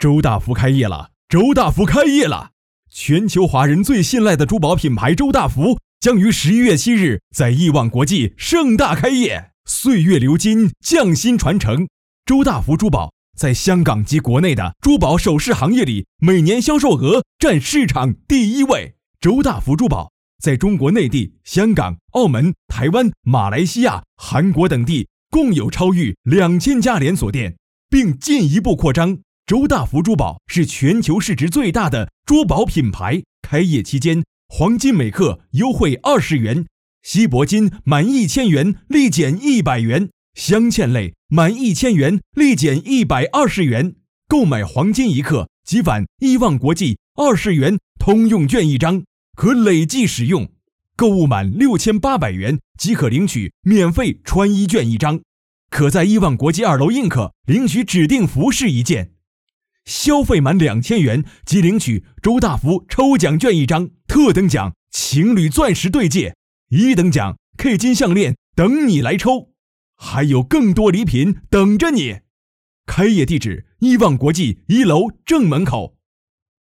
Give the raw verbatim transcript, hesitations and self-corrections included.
周大福开业了！周大福开业了！全球华人最信赖的珠宝品牌周大福将于十一月七日在亿万国际盛大开业，岁月流金，匠心传承。周大福珠宝在香港及国内的珠宝首饰行业里，每年销售额占市场第一位。周大福珠宝在中国内地、香港、澳门、台湾、马来西亚、韩国等地共有超逾两千家连锁店，并进一步扩张。周大福珠宝是全球市值最大的珠宝品牌，开业期间，黄金每克优惠二十元，锡箔金满一千元立减一百元，镶嵌类满一千元立减一百二十元。购买黄金一克即返亿万国际二十元通用券一张，可累计使用。购物满六千八百元即可领取免费穿衣券一张，可在亿万国际二楼印刻领取指定服饰一件。消费满两千元即领取周大福抽奖券一张，特等奖情侣钻石对戒，一等奖 K 金项链等你来抽，还有更多礼品等着你。开业地址：亿万国际一楼正门口。